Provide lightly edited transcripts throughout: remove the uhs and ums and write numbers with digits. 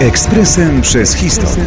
Ekspresem przez historię.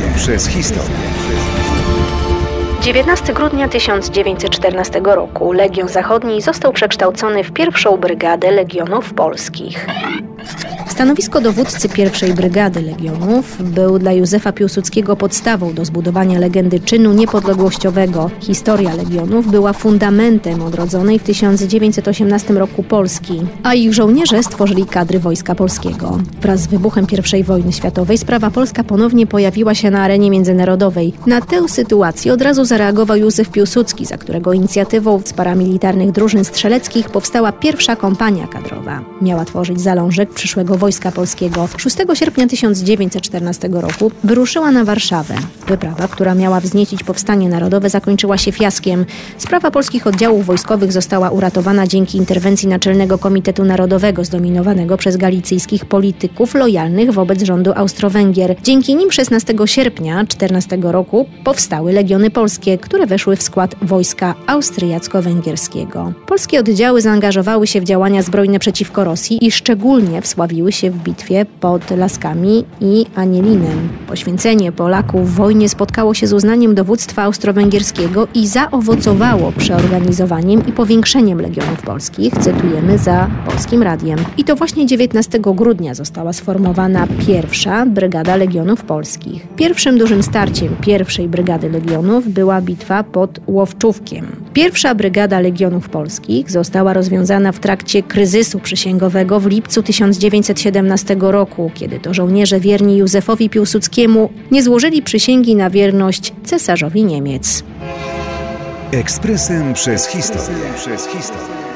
19 grudnia 1914 roku Legion Zachodni został przekształcony w pierwszą Brygadę Legionów Polskich. Stanowisko dowódcy pierwszej Brygady Legionów był dla Józefa Piłsudskiego podstawą do zbudowania legendy czynu niepodległościowego. Historia Legionów była fundamentem odrodzonej w 1918 roku Polski, a ich żołnierze stworzyli kadry Wojska Polskiego. Wraz z wybuchem I wojny światowej sprawa polska ponownie pojawiła się na arenie międzynarodowej. Na tę sytuację od razu zareagował Józef Piłsudski, za którego inicjatywą z paramilitarnych drużyn strzeleckich powstała pierwsza kompania kadrowa. Miała tworzyć zalążek przyszłego Wojska Polskiego. 6 sierpnia 1914 roku wyruszyła na Warszawę. Wyprawa, która miała wzniecić powstanie narodowe, zakończyła się fiaskiem. Sprawa polskich oddziałów wojskowych została uratowana dzięki interwencji Naczelnego Komitetu Narodowego zdominowanego przez galicyjskich polityków lojalnych wobec rządu Austro-Węgier. Dzięki nim 16 sierpnia 14 roku powstały Legiony Polskie, które weszły w skład wojska austriacko-węgierskiego. Polskie oddziały zaangażowały się w działania zbrojne przeciwko Rosji i szczególnie wsławiły się w bitwie pod Laskami i Anielinem. Poświęcenie Polaków w wojnie spotkało się z uznaniem dowództwa austro-węgierskiego i zaowocowało przeorganizowaniem i powiększeniem Legionów Polskich, cytujemy za Polskim Radiem. I to właśnie 19 grudnia została sformowana pierwsza Brygada Legionów Polskich. Pierwszym dużym starciem pierwszej Brygady Legionów była bitwa pod Łowczówkiem. Pierwsza Brygada Legionów Polskich została rozwiązana w trakcie kryzysu przysięgowego w lipcu 1917 roku, kiedy to żołnierze wierni Józefowi Piłsudskiemu nie złożyli przysięgi na wierność cesarzowi Niemiec. Ekspresem przez historię.